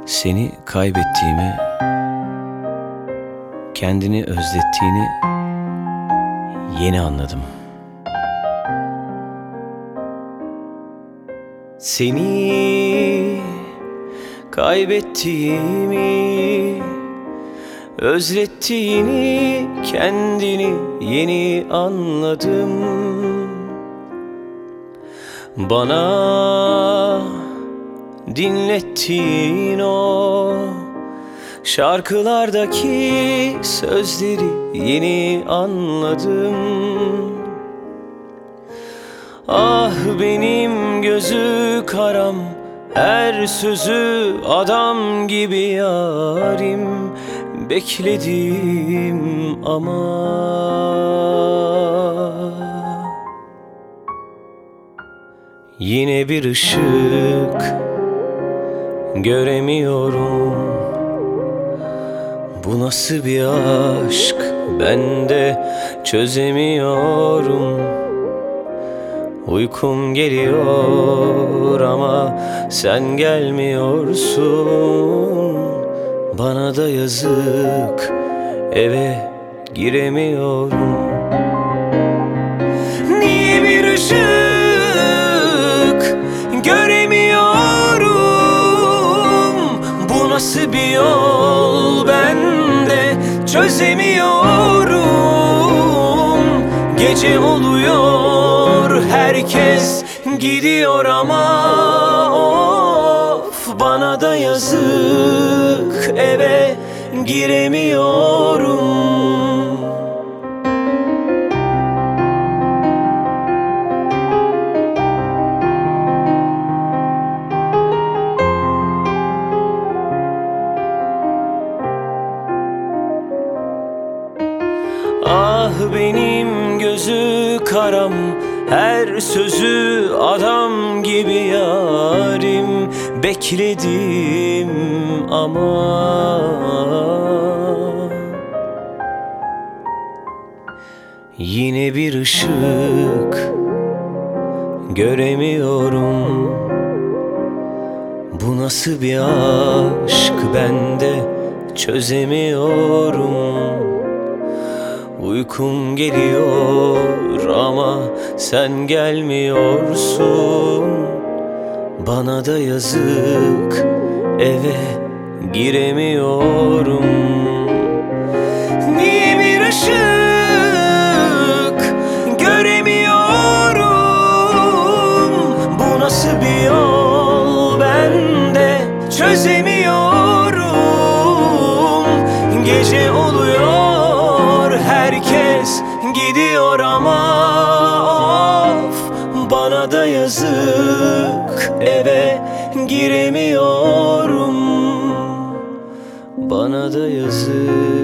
Seni kaybettiğimi, kendini özlettiğini yeni anladım. Seni kaybettiğimi, özlettiğini kendini yeni anladım. Bana dinlettiğin o şarkılardaki sözleri yeni anladım. Ah benim gözü karam, her sözü adam gibi yarim, bekledim ama yine bir ışık göremiyorum. Bu nasıl bir aşk, ben de çözemiyorum. Uykum geliyor ama sen gelmiyorsun. Bana da yazık, eve giremiyorum. Niye bir ışık göremiyorum? Bu nasıl bir yol, ben de çözemiyorum. Gece oluyor, herkes gidiyor ama of, bana da yazık, eve giremiyorum. Ah benim gözü karam, her sözü adam gibi yarim, bekledim ama yine bir ışık göremiyorum. Bu nasıl bir aşk, ben de çözemiyorum. Uykum geliyor ama sen gelmiyorsun. Bana da yazık, eve giremiyorum. Niye bir ışık göremiyorum? Bu nasıl bir yol, ben de çözemiyorum. Gece oluyor, herkes gidiyor ama of, bana da yazık, eve giremiyorum. Bana da yazık.